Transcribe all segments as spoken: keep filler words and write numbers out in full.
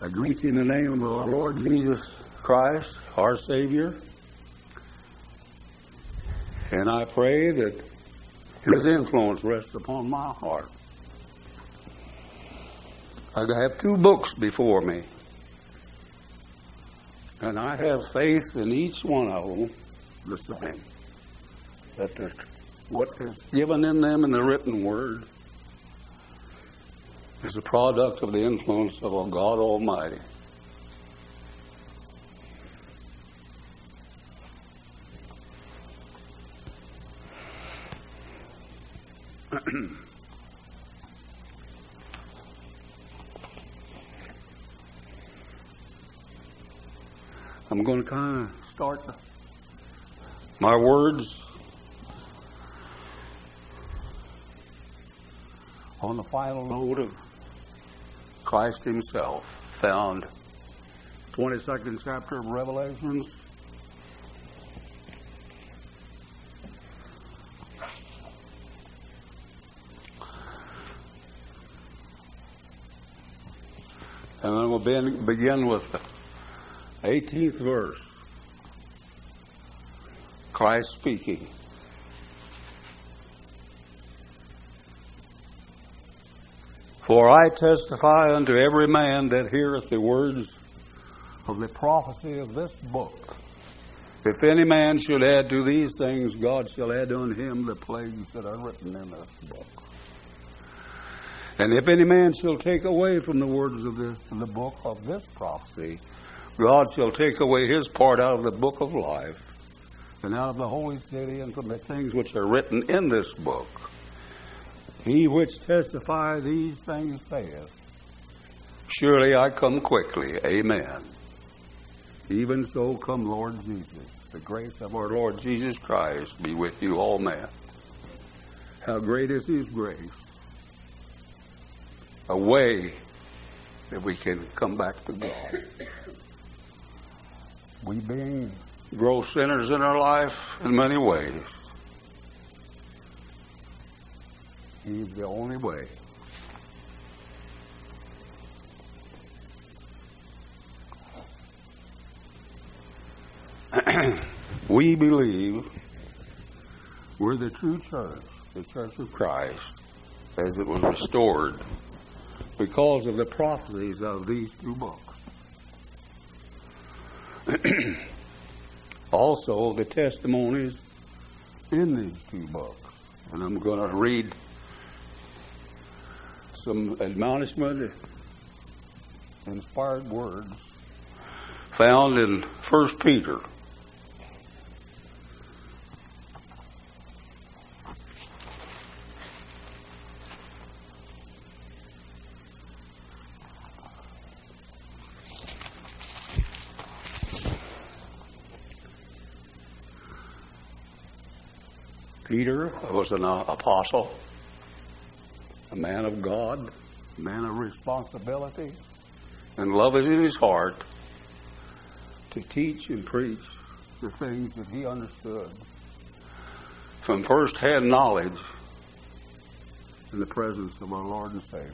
I greet you in the name of our Lord Jesus Christ, our Savior. And I pray that His influence rests upon my heart. I have two books before me. And I have faith in each one of them the same. That the, what is given in them in the written word is a product of the influence of our God Almighty. I'm going to kind of start my words on the final note of Christ Himself, found twenty-second chapter of Revelations. And then we'll begin with the eighteenth verse. Christ speaking. For I testify unto every man that heareth the words of the prophecy of this book. If any man should add to these things, God shall add unto him the plagues that are written in this book. And if any man shall take away from the words of the, of the book of this prophecy, God shall take away his part out of the book of life, and out of the holy city, and from the things which are written in this book. He which testify these things saith, Surely I come quickly. Amen. Even so come Lord Jesus. The grace of our Lord Jesus Christ be with you all, men. How great is His grace. A way that we can come back to God. We being gross sinners in our life in many ways. He's the only way. We believe we're the true church, the church of Christ, as it was restored because of the prophecies of these two books. Also, the testimonies in these two books. And I'm going to read some admonishment, inspired words found in First Peter. Peter was an apostle, a man of God, a man of responsibility, and love is in his heart to teach and preach the things that he understood from first-hand knowledge in the presence of our Lord and Savior.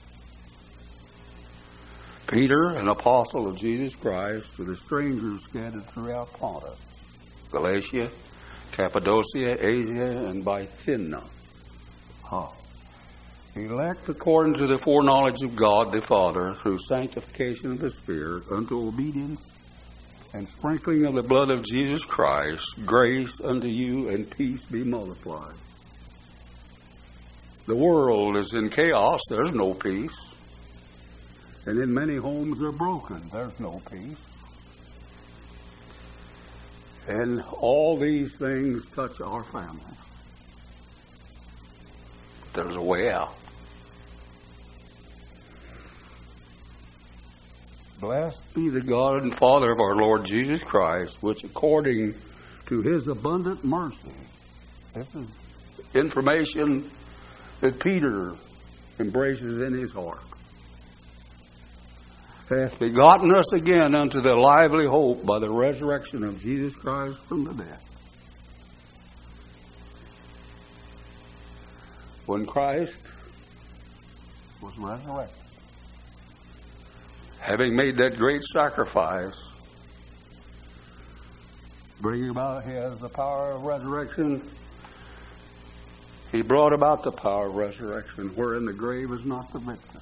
Peter, an apostle of Jesus Christ, to the strangers scattered throughout Pontus, Galatia, Cappadocia, Asia, and Bithynia. Oh. Elect according to the foreknowledge of God the Father, through sanctification of the Spirit, unto obedience and sprinkling of the blood of Jesus Christ, grace unto you and peace be multiplied. The world is in chaos. There's no peace. And in many homes are broken. There's no peace. And all these things touch our families. There's a way out. Blessed be the God and Father of our Lord Jesus Christ, which according to His abundant mercy, this is information that Peter embraces in his heart, hath begotten us again unto the lively hope by the resurrection of Jesus Christ from the dead. When Christ was resurrected, having made that great sacrifice, bringing about his the power of resurrection, he brought about the power of resurrection, wherein the grave is not the victor,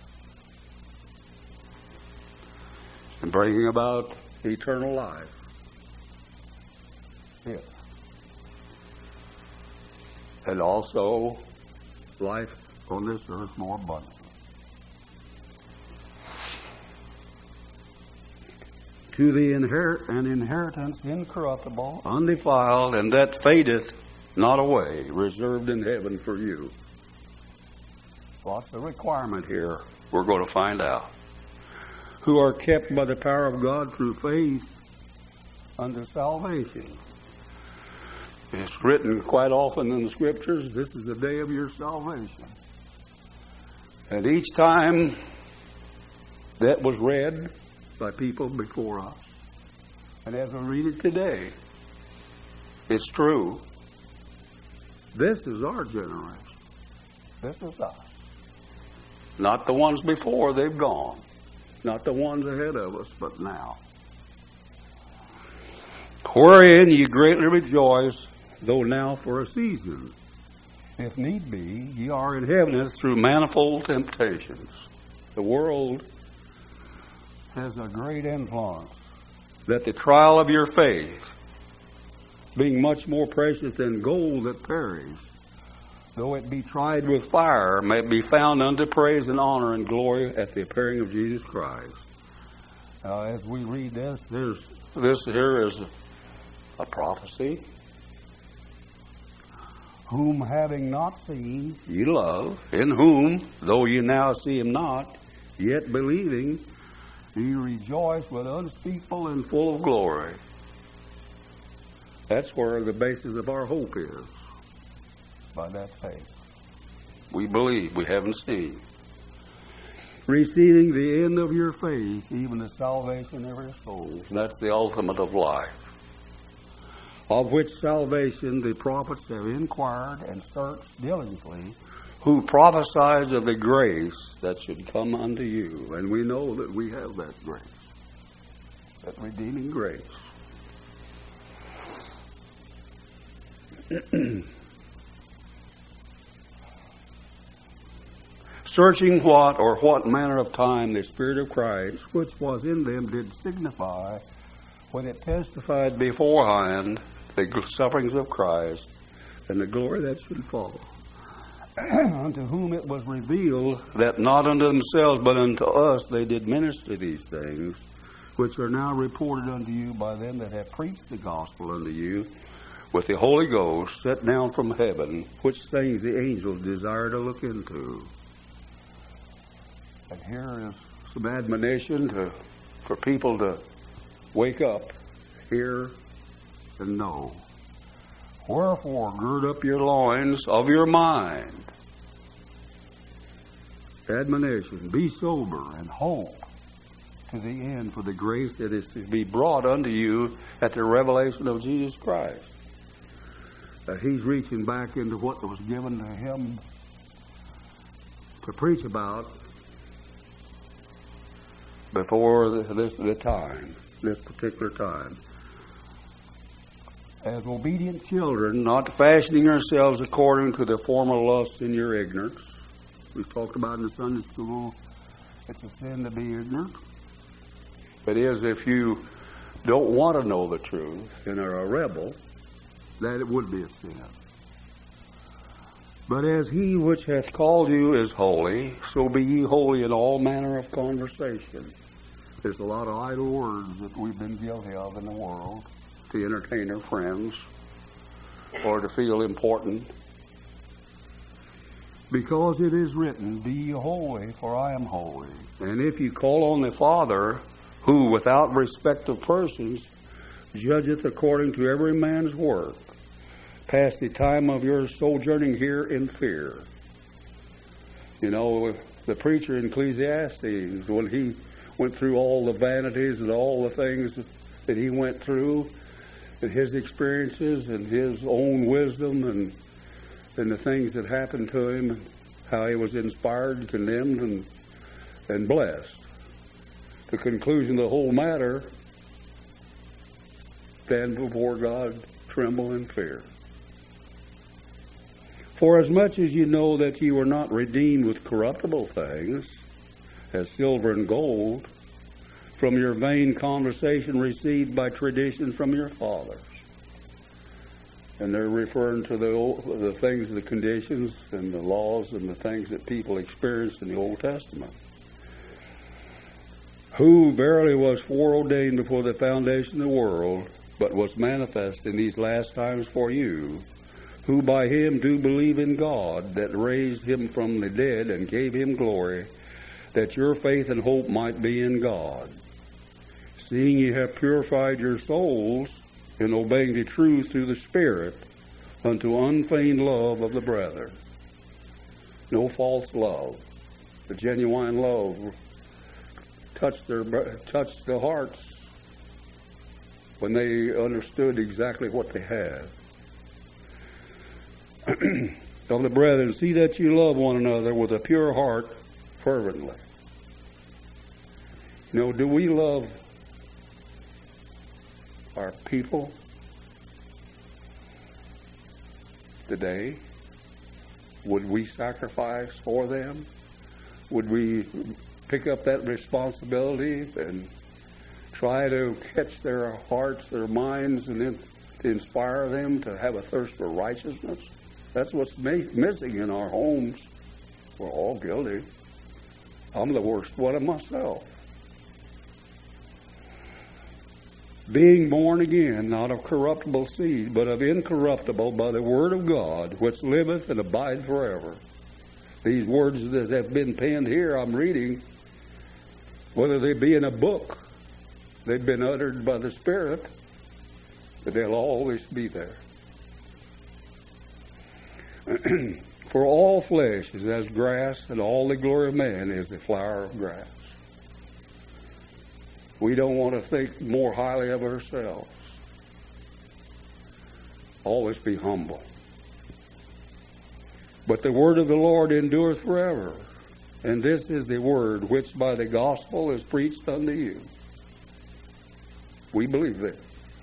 and bringing about eternal life. Yes. And also life on this earth more abundantly. To the inherit an inheritance incorruptible, undefiled, and that fadeth not away, reserved in heaven for you. What's the requirement here? We're going to find out. Who are kept by the power of God through faith unto salvation. It's written quite often in the Scriptures, this is the day of your salvation. And each time that was read by people before us, and as we read it today, it's true. This is our generation. This is us. Not the ones before, they've gone. Not the ones ahead of us, but now. Wherein ye greatly rejoice, though now for a season, if need be, ye are in heaviness through manifold temptations. The world has a great influence, that the trial of your faith, being much more precious than gold that perishes, though it be tried with fire, may be found unto praise and honor and glory at the appearing of Jesus Christ. Now, as we read this, there's this here is a prophecy. Whom having not seen, ye love, in whom, though ye now see him not, yet believing, ye rejoice with unspeakable and full of glory. That's where the basis of our hope is, by that faith. We believe, we haven't seen. Receiving the end of your faith, even the salvation of your souls. That's the ultimate of life. Of which salvation the prophets have inquired and searched diligently, who prophesied of the grace that should come unto you. And we know that we have that grace, that redeeming grace. Searching what or what manner of time the Spirit of Christ, which was in them, did signify, when it testified beforehand the sufferings of Christ and the glory that should follow. Unto whom it was revealed that not unto themselves but unto us they did minister these things, which are now reported unto you by them that have preached the gospel unto you with the Holy Ghost set down from heaven, which things the angels desire to look into. And here is some admonition to, for people to wake up, hear, and know. Wherefore, gird up your loins of your mind. Admonition, be sober and hope to the end for the grace that is to be brought unto you at the revelation of Jesus Christ. That he's reaching back into what was given to him to preach about before the, this, the time, this particular time. As obedient children, not fashioning yourselves according to the former lusts in your ignorance. We've talked about in the Sunday school, it's a sin to be ignorant. It is if you don't want to know the truth and are a rebel, that it would be a sin. But as he which hath called you is holy, so be ye holy in all manner of conversation. There's a lot of idle words that we've been guilty of in the world to entertain our friends or to feel important. Because it is written, be ye holy, for I am holy. And if you call on the Father, who without respect of persons judgeth according to every man's work, pass the time of your sojourning here in fear. You know, the preacher in Ecclesiastes, when he went through all the vanities and all the things that he went through, and his experiences and his own wisdom and and the things that happened to him, and how he was inspired, condemned, and and blessed the conclusion of the whole matter, stand before God, tremble in fear. For as much as you know that you were not redeemed with corruptible things, as silver and gold, from your vain conversation received by tradition from your fathers. And they're referring to the old, the things, the conditions and the laws and the things that people experienced in the Old Testament. Who verily was foreordained before the foundation of the world, but was manifest in these last times for you, who by him do believe in God, that raised him from the dead and gave him glory, that your faith and hope might be in God. Seeing ye have purified your souls in obeying the truth through the Spirit, unto unfeigned love of the brethren. No false love. The genuine love touched their touched their hearts when they understood exactly what they had. Of the brethren, see that you love one another with a pure heart fervently. You know, do we love our people today? Would we sacrifice for them? Would we pick up that responsibility and try to catch their hearts, their minds, and in, to inspire them to have a thirst for righteousness? That's what's ma- missing in our homes. We're all guilty. I'm the worst one of myself. Being born again, not of corruptible seed, but of incorruptible, by the word of God, which liveth and abideth forever. These words that have been penned here, I'm reading, whether they be in a book, they've been uttered by the Spirit, but they'll always be there. For all flesh is as grass, and all the glory of man is the flower of grass. We don't want to think more highly of ourselves. Always be humble. But the word of the Lord endureth forever. And this is the word which by the gospel is preached unto you. We believe this.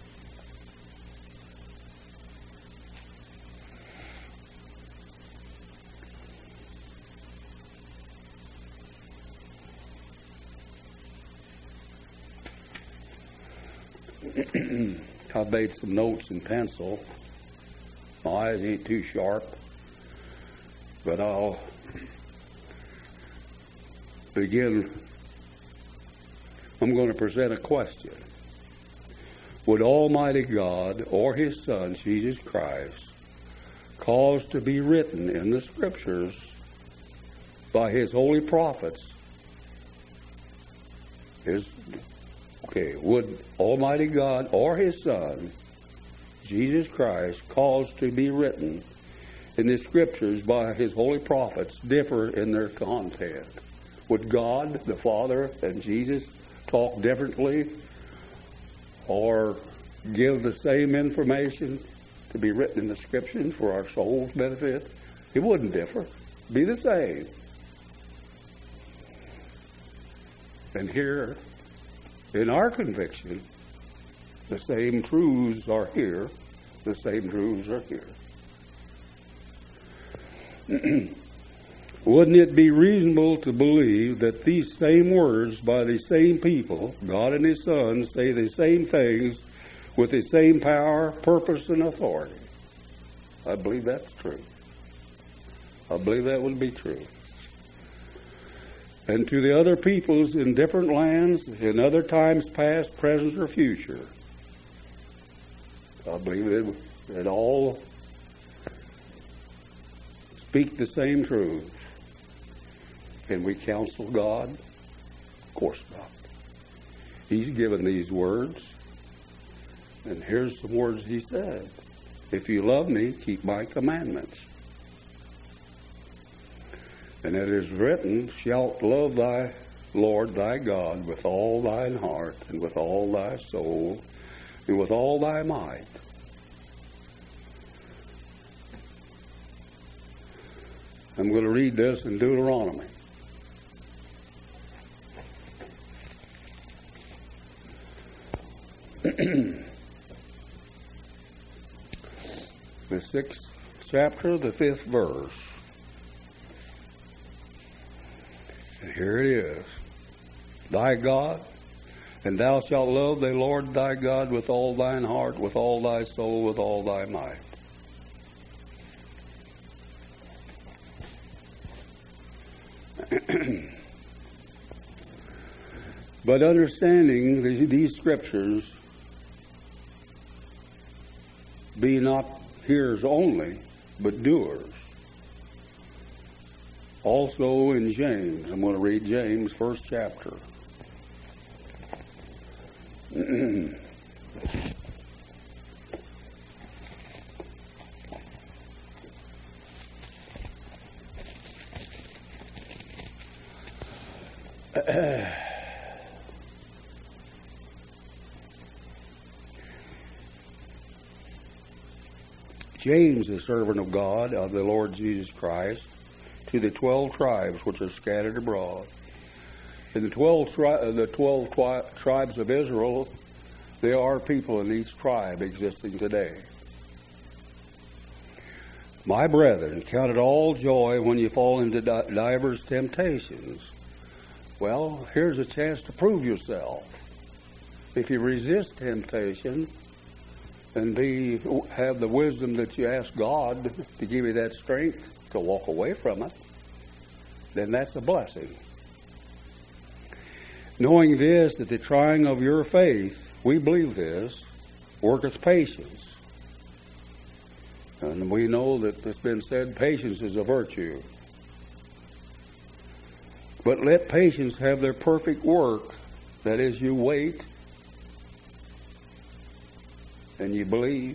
I've made some notes in pencil. My eyes ain't too sharp, but I'll begin. I'm going to present a question. Would Almighty God or His Son, Jesus Christ, cause to be written in the Scriptures by His holy prophets, His Okay, would Almighty God or His Son, Jesus Christ, cause to be written in the Scriptures by His holy prophets differ in their content? Would God, the Father, and Jesus talk differently or give the same information to be written in the Scriptures for our soul's benefit? It wouldn't differ. It'd be the same. And here, in our conviction, the same truths are here. The same truths are here. Wouldn't it be reasonable to believe that these same words by the same people, God and His Son, say the same things with the same power, purpose, and authority? I believe that's true. I believe that would be true. And to the other peoples in different lands, in other times past, present, or future, I believe that, that all speak the same truth. Can we counsel God? Of course not. He's given these words, and here's some words He said. If you love me, keep my commandments. And it is written, shalt love thy Lord thy God with all thine heart, and with all thy soul, and with all thy might. I'm going to read this in Deuteronomy. The sixth chapter, the fifth verse. And here it is. Thy God, and thou shalt love the Lord thy God with all thine heart, with all thy soul, with all thy might. But understanding these scriptures, be not hearers only, but doers. Also in James, I'm going to read James, first chapter. James, the servant of God, of the Lord Jesus Christ, to the twelve tribes which are scattered abroad. In the twelve, tri- the twelve twi- tribes of Israel, there are people in each tribe existing today. My brethren, count it all joy when you fall into di- divers temptations. Well, here's a chance to prove yourself. If you resist temptation and be have the wisdom that you ask God to give you that strength to walk away from it, then that's a blessing. Knowing this, that the trying of your faith, we believe this, worketh patience. And we know that it's been said, patience is a virtue. But let patience have their perfect work, that is, you wait and you believe,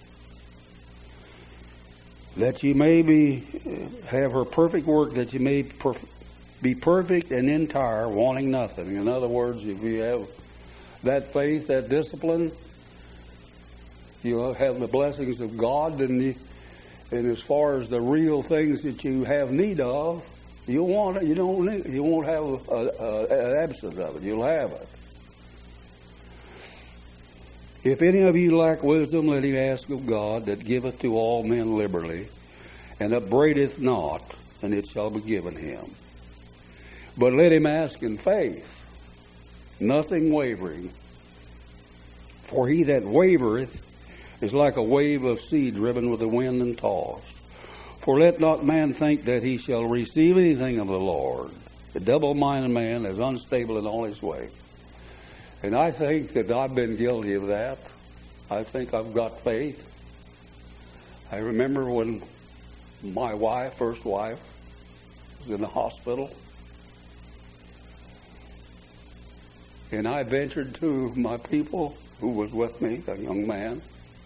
that you may be have her perfect work, that you may perf- be perfect and entire, wanting nothing. In other words, if you have that faith, that discipline, you'll have the blessings of God, and, you, and as far as the real things that you have need of, you want it. You don't need, you won't have a, a, an absence of it. You'll have it. If any of you lack wisdom, let him ask of God, that giveth to all men liberally, and upbraideth not, and it shall be given him. But let him ask in faith, nothing wavering. For he that wavereth is like a wave of sea driven with the wind and tossed. For let not man think that he shall receive anything of the Lord. A double-minded man is unstable in all his way. And I think that I've been guilty of that. I think I've got faith. I remember when my wife, first wife, was in the hospital. And I ventured to my people who was with me, a young man.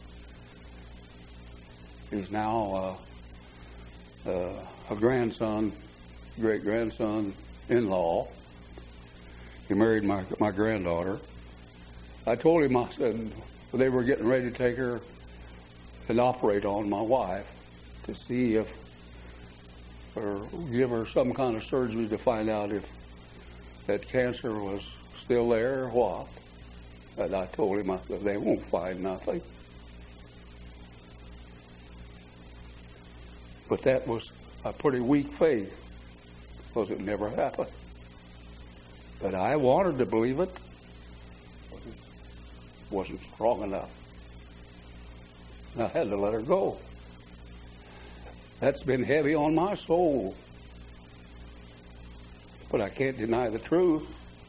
He's now uh, uh, a grandson, great-grandson in-law. He married my my granddaughter. I told him, I said, they were getting ready to take her and operate on my wife to see if, or give her some kind of surgery to find out if that cancer was still there or what. And I told him, I said, they won't find nothing. But that was a pretty weak faith, because it never happened. But I wanted to believe it. Wasn't strong enough. I had to let her go. That's been heavy on my soul. But I can't deny the truth.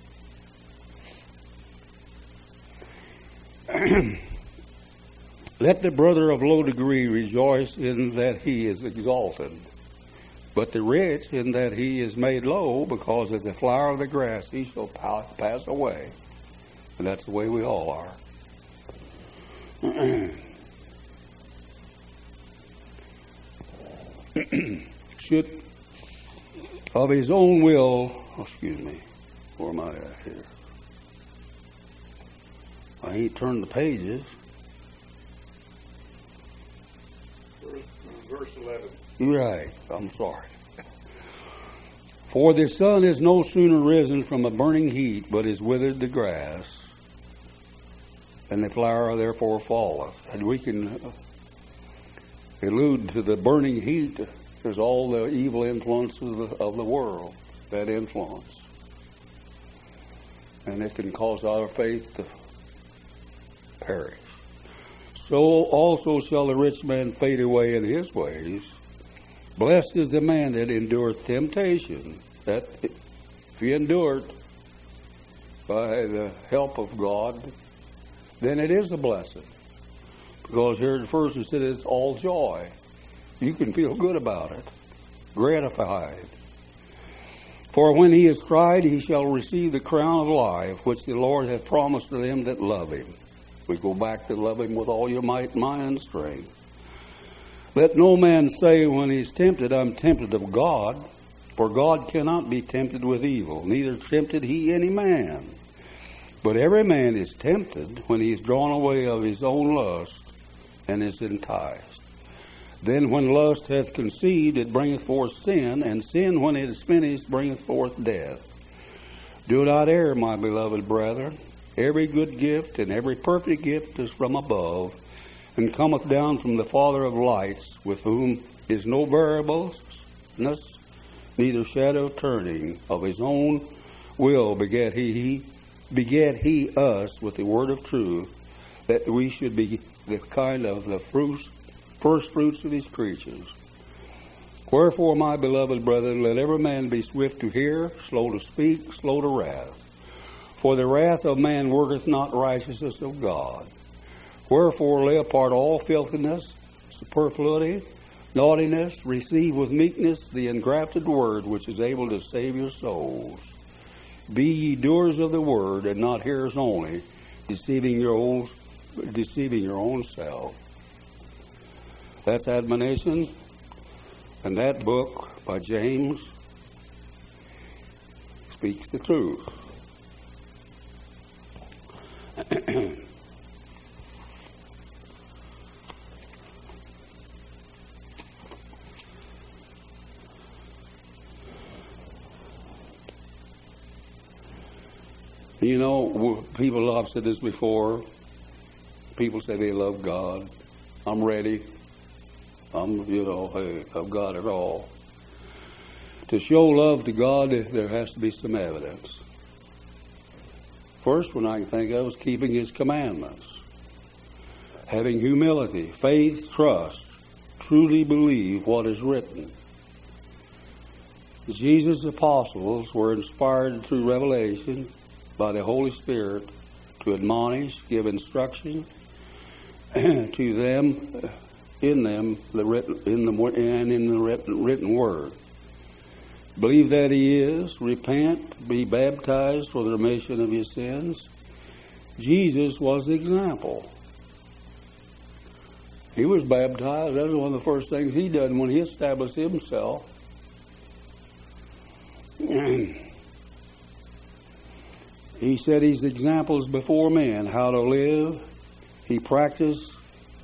Let the brother of low degree rejoice in that he is exalted, but the rich in that he is made low, because as the flower of the grass he shall pass away. And that's the way we all are. Should of his own will, oh, excuse me, where am I at here? I ain't turned the pages. Verse eleven. Right, I'm sorry. For the sun is no sooner risen from a burning heat, but is withered the grass, and the flower therefore falleth. And we can allude to the burning heat. There's all the evil influences of the, of the world, that influence. And it can cause our faith to perish. So also shall the rich man fade away in his ways. Blessed is the man that endureth temptation. That if you endure it by the help of God, then it is a blessing. Because here at first it said it's all joy. You can feel good about it, gratified. For when he is tried, he shall receive the crown of life, which the Lord hath promised to them that love him. We go back to love him with all your might, mind, and strength. Let no man say when he is tempted, I'm tempted of God. For God cannot be tempted with evil, neither tempted he any man. But every man is tempted when he is drawn away of his own lust, and is enticed. Then when lust hath conceived, it bringeth forth sin, and sin, when it is finished, bringeth forth death. Do not err, my beloved brethren. Every good gift and every perfect gift is from above, and cometh down from the Father of lights, with whom is no variableness, neither shadow of turning. Of his own will begat he, he begat he us with the word of truth, that we should be the kind of the fruits, first fruits of his creatures. Wherefore, my beloved brethren, let every man be swift to hear, slow to speak, slow to wrath. For the wrath of man worketh not righteousness of God. Wherefore lay apart all filthiness, superfluity, naughtiness, receive with meekness the engrafted word, which is able to save your souls. Be ye doers of the word, and not hearers only, deceiving your own, deceiving your own self. That's admonition, and that book by James speaks the truth. You know, people, I've said this before, people say they love God. I'm ready. I'm, you know, hey, I've got it all. To show love to God, there has to be some evidence. First one I can think of is keeping his commandments. Having humility, faith, trust, truly believe what is written. Jesus' apostles were inspired through revelation by the Holy Spirit to admonish, give instruction to them, in them, the written, in the and in the written, written word. Believe that he is, repent, be baptized for the remission of your sins. Jesus was the example. He was baptized. That was one of the first things he did when he established himself. He set his examples before men, how to live. He practiced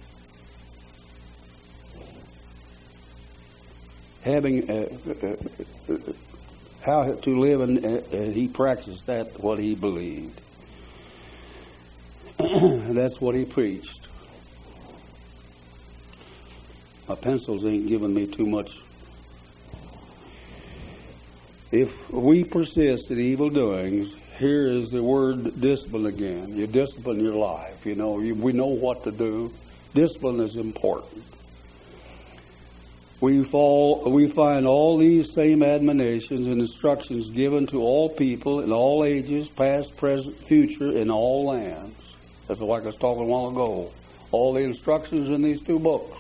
having uh, uh, uh, how to live, and uh, he practiced that, what he believed. That's what he preached. My pencils ain't giving me too much. If we persist in evil doings, here is the word discipline again. You discipline your life. You know, you, we know what to do. Discipline is important. We fall. We find all these same admonitions and instructions given to all people in all ages, past, present, future, in all lands. That's like I was talking a while ago. All the instructions in these two books.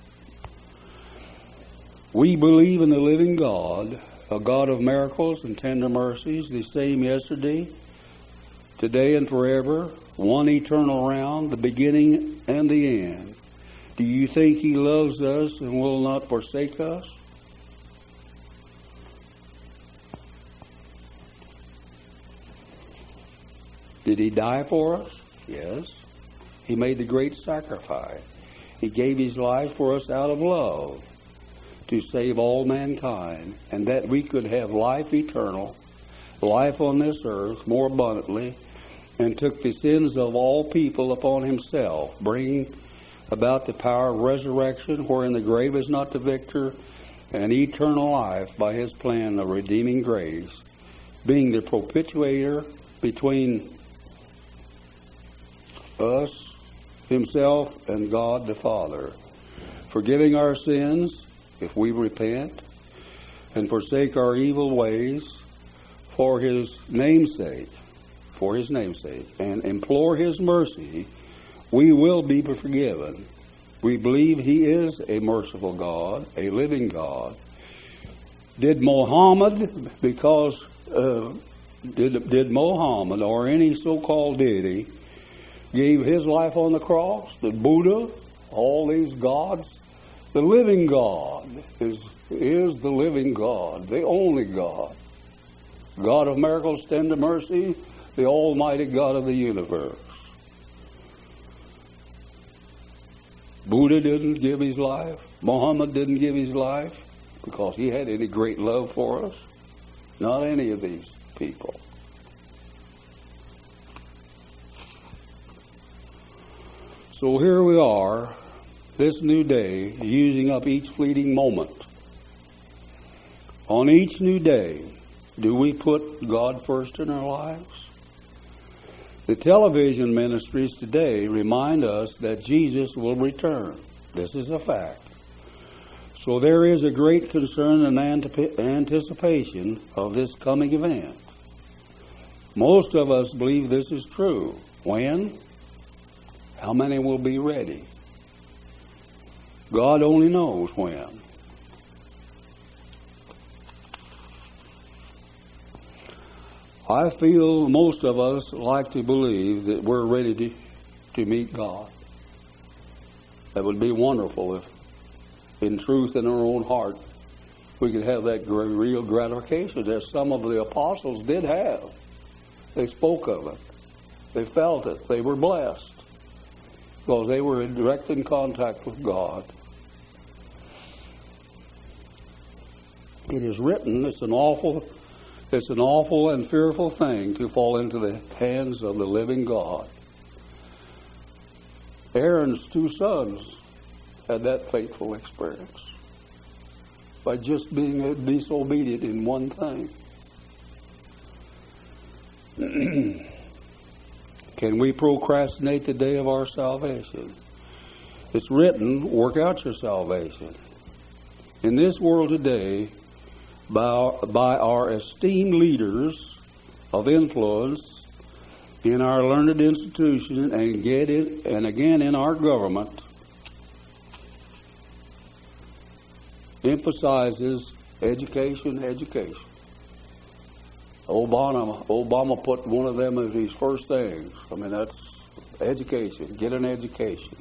We believe in the living God, a God of miracles and tender mercies, the same yesterday, today, and forever, one eternal round, the beginning and the end. Do you think he loves us and will not forsake us? Did he die for us? Yes. He made the great sacrifice. He gave his life for us out of love to save all mankind, and that we could have life eternal, life on this earth more abundantly, and took the sins of all people upon himself, bringing about the power of resurrection, wherein the grave is not the victor, and eternal life by his plan of redeeming grace, being the propitiator between us, himself, and God the Father, forgiving our sins, if we repent, and forsake our evil ways, for his name's sake, for his name's sake, and implore his mercy, we will be forgiven. We believe he is a merciful God, a living God. Did Muhammad, because uh, did did Muhammad or any so-called deity gave his life on the cross? Did Buddha, all these gods? The living God is is the living God, the only God. God of miracles, tender mercy, the almighty God of the universe. Buddha didn't give his life. Muhammad didn't give his life because he had any great love for us. Not any of these people. So here we are, this new day, using up each fleeting moment. On each new day, do we put God first in our lives? The television ministries today remind us that Jesus will return. This is a fact. So there is a great concern and anticipation of this coming event. Most of us believe this is true. When? How many will be ready? God only knows when. I feel most of us like to believe that we're ready to, to meet God. That would be wonderful if, in truth, in our own heart, we could have that real gratification as some of the apostles did have. They spoke of it. They felt it. They were blessed because they were in direct in contact with God. It is written, it's an awful It's an awful and fearful thing to fall into the hands of the living God. Aaron's two sons had that fateful experience by just being disobedient in one thing. Can we procrastinate the day of our salvation? It's written, work out your salvation. In this world today, By our, by our esteemed leaders of influence in our learned institution and get it, and again in our government, emphasizes education, education. Obama, Obama put one of them as his first things. I mean, that's education. Get an education.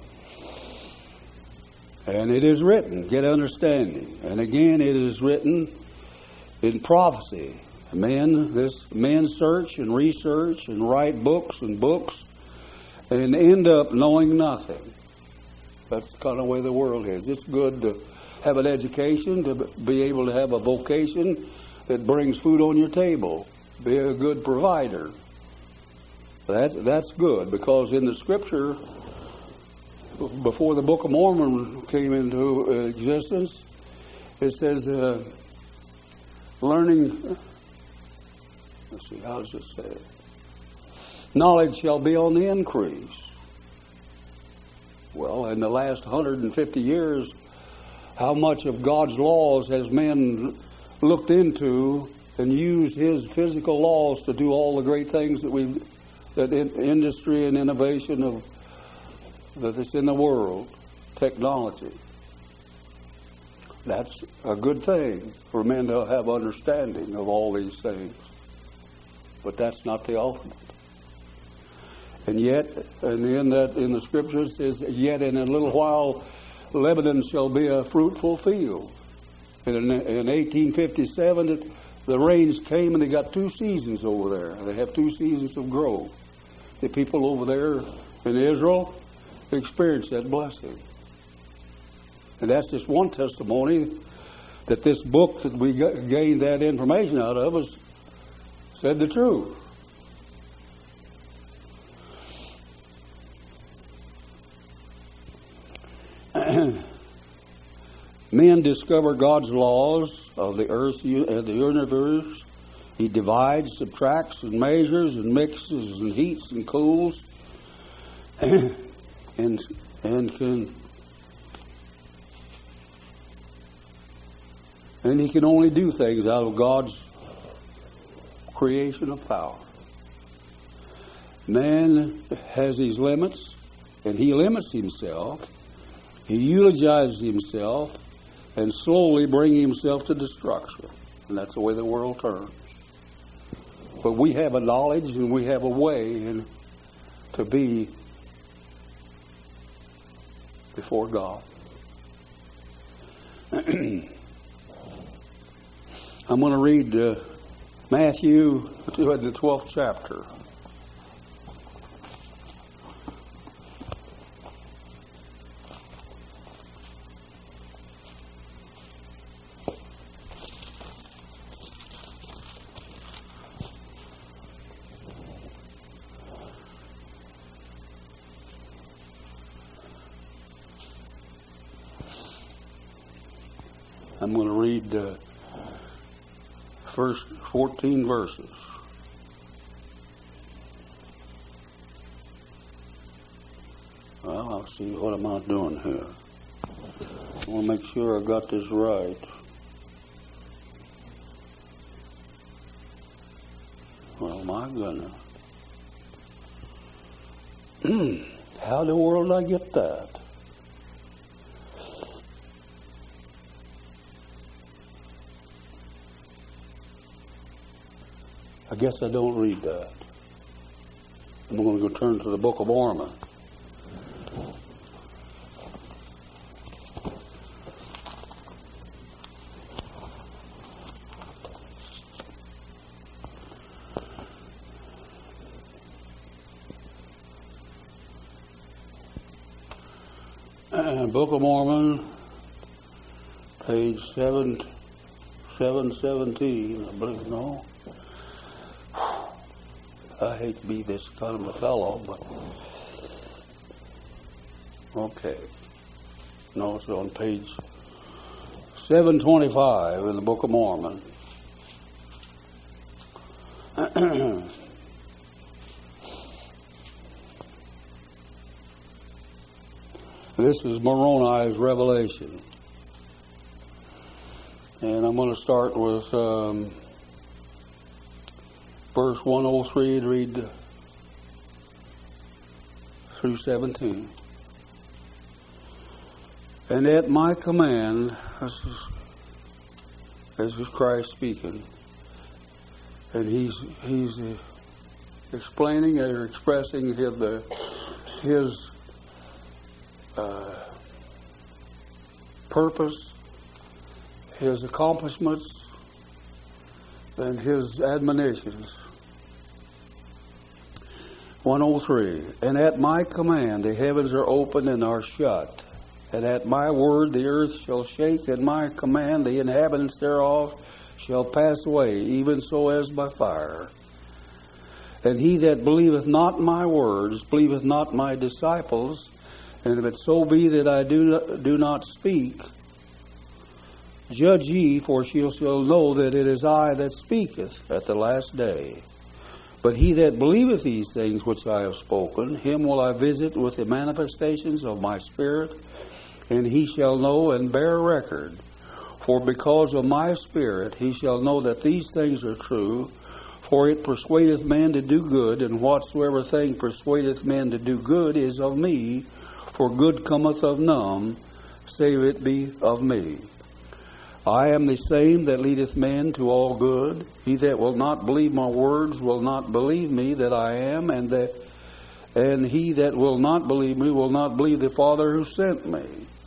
And it is written, get understanding. And again, it is written in prophecy. Men, this men search and research and write books and books and end up knowing nothing. That's the kind of way the world is. It's good to have an education, to be able to have a vocation that brings food on your table. Be a good provider. That's, that's good, because in the Scripture, before the Book of Mormon came into existence, it says, uh, learning, let's see, how does it say it? Knowledge shall be on the increase. Well, in the last one hundred fifty years, how much of God's laws has man looked into and used his physical laws to do all the great things that we, that in industry and innovation of that is in the world, technology. That's a good thing for men to have understanding of all these things. But that's not the ultimate. And yet, and in that in the Scriptures it says, yet in a little while Lebanon shall be a fruitful field. And in, in eighteen fifty-seven, it, the rains came and they got two seasons over there. They have two seasons of growth. The people over there in Israel experience that blessing. And that's just one testimony that this book that we got, gained that information out of us said the truth. Men discover God's laws of the earth and the universe. He divides, subtracts, and measures, and mixes, and heats, and cools, and and can and he can only do things out of God's creation of power. Man has these limits, and he limits himself. He eulogizes himself, and slowly bringing himself to destruction. And that's the way the world turns. But we have a knowledge and we have a way in, to be before God. I'm going to read uh, Matthew, the twelfth chapter. I'm going to read the uh, first fourteen verses. Well, I'll see what am I doing here. I want to make sure I got this right. Well, my goodness. How in the world did I get that? I guess I don't read that. I'm going to go turn to the Book of Mormon. Uh, Book of Mormon, page seven, seven seventeen, I believe, no. I hate to be this kind of a fellow, but okay. No, it's on page seven twenty-five in the Book of Mormon. This is Moroni's revelation. And I'm going to start with um, verse one oh three and read through seventeen. And at my command, this is, this is Christ speaking, and he's he's uh, explaining or expressing his uh, his uh, purpose, his accomplishments, and his admonitions. one oh three, and at my command the heavens are opened and are shut, and at my word the earth shall shake, and my command the inhabitants thereof shall pass away, even so as by fire. And he that believeth not my words believeth not my disciples, and if it so be that I do not, do not speak, judge ye, for ye shall know that it is I that speaketh at the last day. But he that believeth these things which I have spoken, him will I visit with the manifestations of my Spirit, and he shall know and bear record. For because of my Spirit he shall know that these things are true, for it persuadeth man to do good, and whatsoever thing persuadeth men to do good is of me, for good cometh of none, save it be of me. I am the same that leadeth men to all good. He that will not believe my words will not believe me that I am, and that and he that will not believe me will not believe the Father who sent me.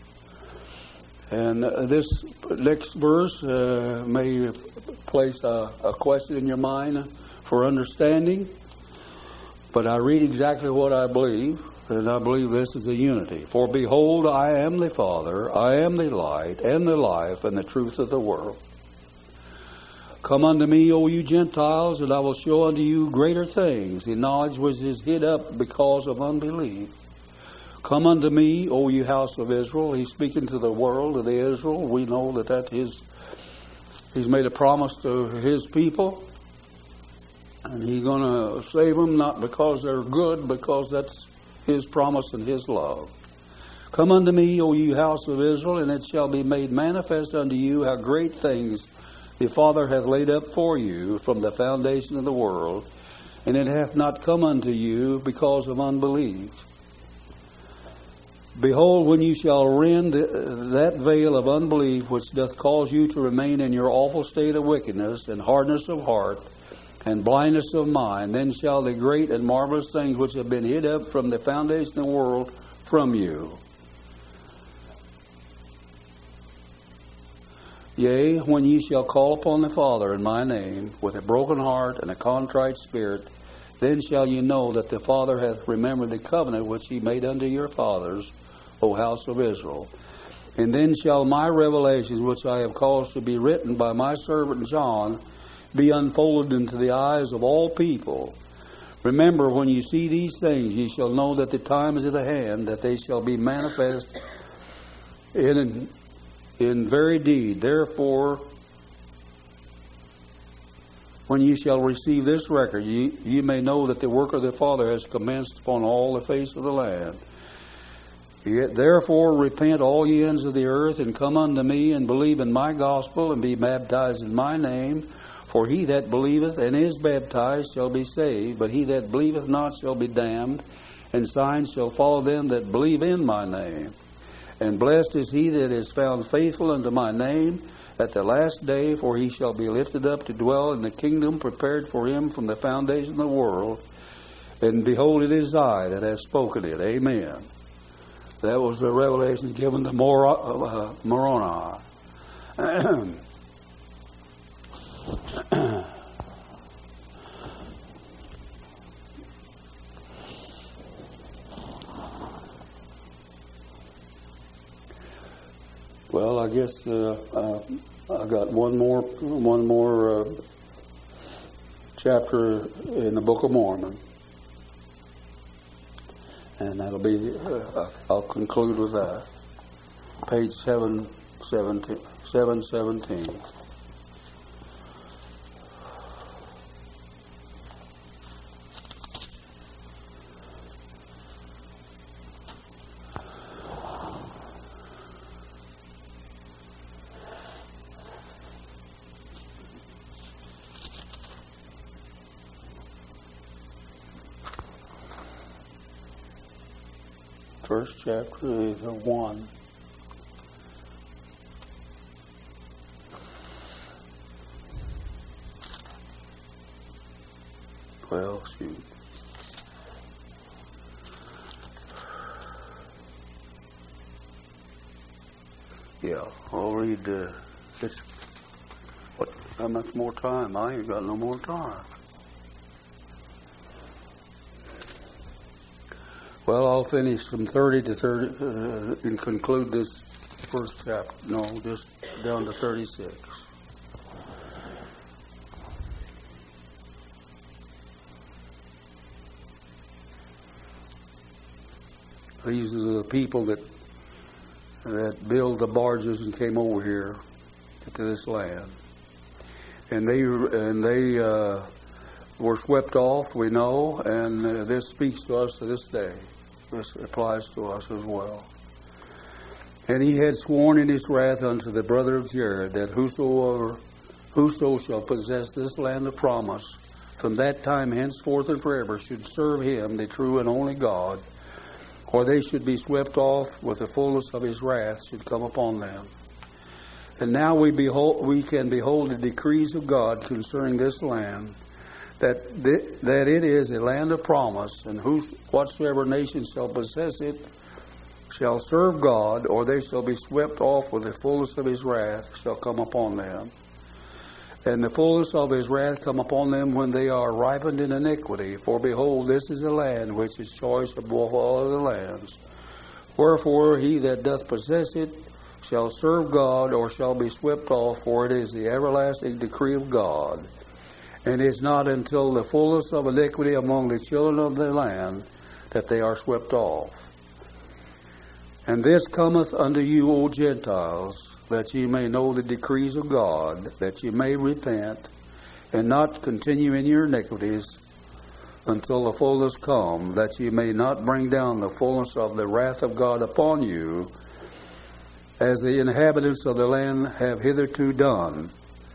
And uh, this next verse uh, may place a, a question in your mind for understanding, but I read exactly what I believe. And I believe this is a unity. For behold, I am the Father, I am the light, and the life, and the truth of the world. Come unto me, O you Gentiles, and I will show unto you greater things, the knowledge which is hid up because of unbelief. Come unto me, O you house of Israel. He's speaking to the world, to the Israel. We know that that is, he's made a promise to his people. And he's going to save them, not because they're good, because that's his promise and his love. Come unto me, O you house of Israel, and it shall be made manifest unto you how great things the Father hath laid up for you from the foundation of the world, and it hath not come unto you because of unbelief. Behold, when you shall rend that veil of unbelief which doth cause you to remain in your awful state of wickedness and hardness of heart and blindness of mind, then shall the great and marvelous things which have been hid up from the foundation of the world from you. Yea, when ye shall call upon the Father in my name with a broken heart and a contrite spirit, then shall ye know that the Father hath remembered the covenant which he made unto your fathers, O house of Israel. And then shall my revelations, which I have caused to be written by my servant John, be unfolded into the eyes of all people. Remember, when you see these things, ye shall know that the time is at hand, that they shall be manifest in, in very deed. Therefore, when ye shall receive this record, ye, ye may know that the work of the Father has commenced upon all the face of the land. Yet therefore repent all ye ends of the earth, and come unto me, and believe in my gospel, and be baptized in my name. For he that believeth and is baptized shall be saved, but he that believeth not shall be damned. And signs shall follow them that believe in my name. And blessed is he that is found faithful unto my name at the last day, for he shall be lifted up to dwell in the kingdom prepared for him from the foundation of the world. And behold, it is I that have spoken it. Amen. That was the revelation given to Mor- uh, Moroni. Well, I guess uh, uh, I got one more, one more uh, chapter in the Book of Mormon. And that'll be, uh, I'll conclude with that. Page seven seventeen. seven seventeen. First chapter is one. Well, shoot. Yeah, I'll read uh, this. What? How much more time? I ain't got no more time. Well, I'll finish from thirty to thirty uh, and conclude this first chapter. No, just down to thirty-six. These are the people that that built the barges and came over here to this land, and they and they uh, were swept off. We know, and uh, this speaks to us to this day. This applies to us as well. And he had sworn in his wrath unto the brother of Jared that whosoever, whoso shall possess this land of promise, from that time henceforth and forever, should serve him, the true and only God, or they should be swept off with the fullness of his wrath should come upon them. And now we behold, we can behold the decrees of God concerning this land, that th- that it is a land of promise, and whos- whatsoever nation shall possess it shall serve God, or they shall be swept off with the fullness of his wrath shall come upon them. And the fullness of his wrath come upon them when they are ripened in iniquity. For behold, this is a land which is choice above all other lands. Wherefore he that doth possess it shall serve God, or shall be swept off, for it is the everlasting decree of God. And it is not until the fullness of iniquity among the children of the land that they are swept off. And this cometh unto you, O Gentiles, that ye may know the decrees of God, that ye may repent, and not continue in your iniquities, until the fullness come, that ye may not bring down the fullness of the wrath of God upon you, as the inhabitants of the land have hitherto done.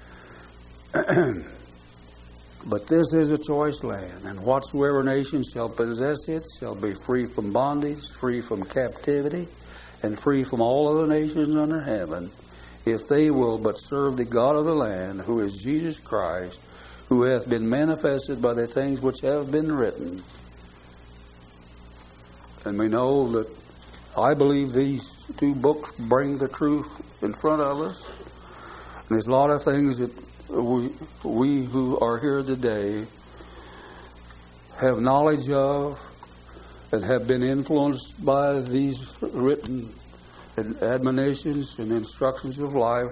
But this is a choice land, and whatsoever nation shall possess it shall be free from bondage, free from captivity, and free from all other nations under heaven, if they will but serve the God of the land, who is Jesus Christ, who hath been manifested by the things which have been written. And we know that I believe these two books bring the truth in front of us. And there's a lot of things that we, we who are here today have knowledge of and have been influenced by these written admonitions and instructions of life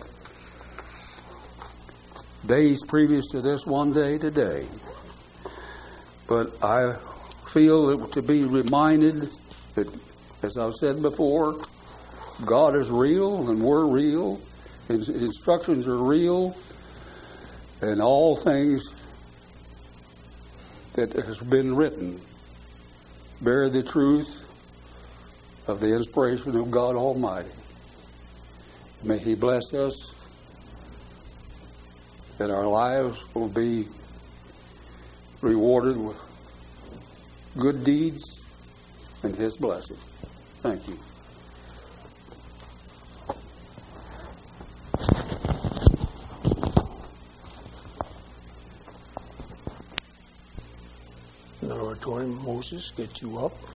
days previous to this one day today. But I feel that to be reminded that, as I've said before, God is real and we're real. His instructions are real. And all things that has been written bear the truth of the inspiration of God Almighty. May He bless us, that our lives will be rewarded with good deeds and His blessing. Thank you. In the oratorium, Moses, get you up.